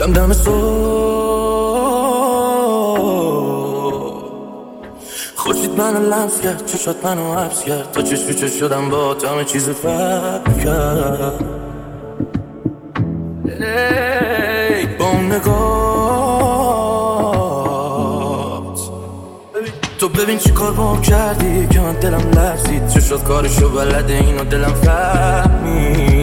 دم صبح خورشید منو لمس کرد، چشات منو حبس کرد، تا چش تو چش شدم با تو همه چیز فرق کرد. با اون نگات تو ببین چی کار با هم کردی که من دلم لرزید. چشات کارشو بلده اینو دلم فهمید.